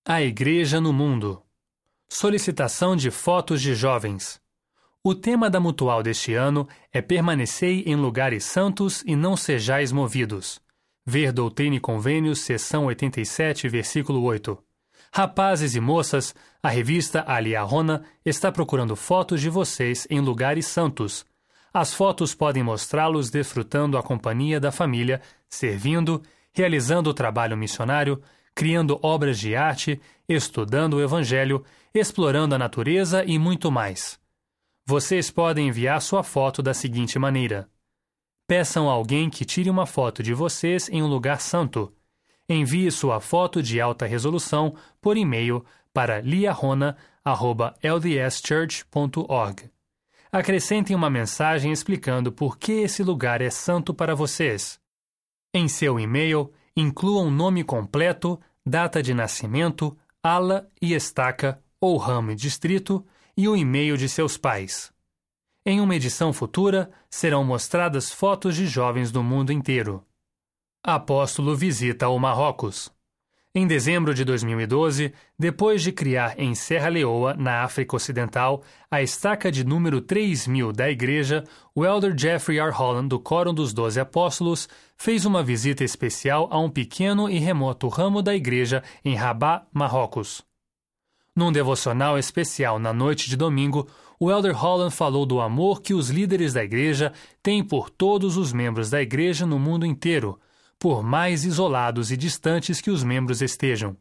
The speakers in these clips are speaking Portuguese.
A Igreja no Mundo. Solicitação de fotos de jovens. O tema da Mutual deste ano é Permanecei em lugares santos e não sejais movidos. Ver Doutrina e Convênios, seção 87, versículo 8. Rapazes e moças, a revista Aliahona está procurando fotos de vocês em lugares santos. As fotos podem mostrá-los desfrutando a companhia da família, servindo, realizando o trabalho missionário, criando obras de arte, estudando o Evangelho, explorando a natureza e muito mais. Vocês podem enviar sua foto da seguinte maneira. Peçam a alguém que tire uma foto de vocês em um lugar santo. Envie sua foto de alta resolução por e-mail para liahona@ldschurch.org. Acrescentem uma mensagem explicando por que esse lugar é santo para vocês. Em seu e-mail, incluam nome completo, data de nascimento, ala e estaca, ou ramo e distrito, e o e-mail de seus pais. Em uma edição futura, serão mostradas fotos de jovens do mundo inteiro. Apóstolo visita o Marrocos. Em dezembro de 2012, depois de criar em Serra Leoa, na África Ocidental, a estaca de número 3000 da igreja, o elder Jeffrey R. Holland, do Quórum dos 12 Apóstolos, fez uma visita especial a um pequeno e remoto ramo da igreja em Rabat, Marrocos. Num devocional especial na noite de domingo, o elder Holland falou do amor que os líderes da igreja têm por todos os membros da igreja no mundo inteiro, por mais isolados e distantes que os membros estejam.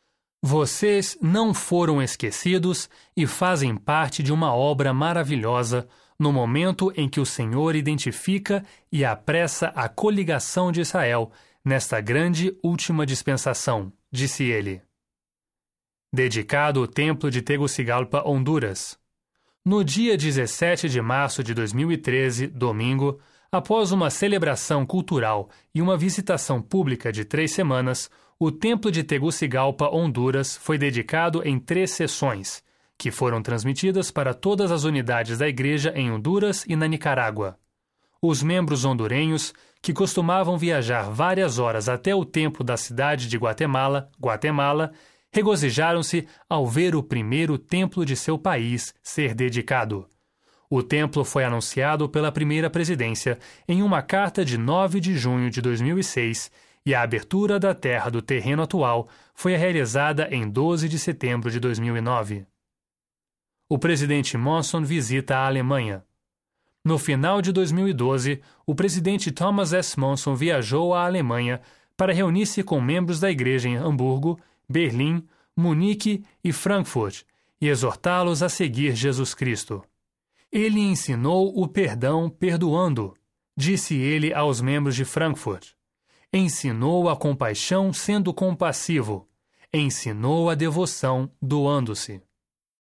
Vocês não foram esquecidos e fazem parte de uma obra maravilhosa no momento em que o Senhor identifica e apressa a coligação de Israel nesta grande última dispensação, disse ele. Dedicado ao Templo de Tegucigalpa, Honduras. No dia 17 de março de 2013, domingo, após uma celebração cultural e uma visitação pública de 3 semanas, o Templo de Tegucigalpa, Honduras, foi dedicado em 3 sessões, que foram transmitidas para todas as unidades da igreja em Honduras e na Nicarágua. Os membros hondurenhos, que costumavam viajar várias horas até o templo da cidade de Guatemala, regozijaram-se ao ver o primeiro templo de seu país ser dedicado. O templo foi anunciado pela primeira presidência em uma carta de 9 de junho de 2006 e a abertura da terra do terreno atual foi realizada em 12 de setembro de 2009. O presidente Monson visita a Alemanha. No final de 2012, o presidente Thomas S. Monson viajou à Alemanha para reunir-se com membros da igreja em Hamburgo, Berlim, Munique e Frankfurt e exortá-los a seguir Jesus Cristo. Ele ensinou o perdão perdoando, disse ele aos membros de Frankfurt. Ensinou a compaixão sendo compassivo. Ensinou a devoção doando-se.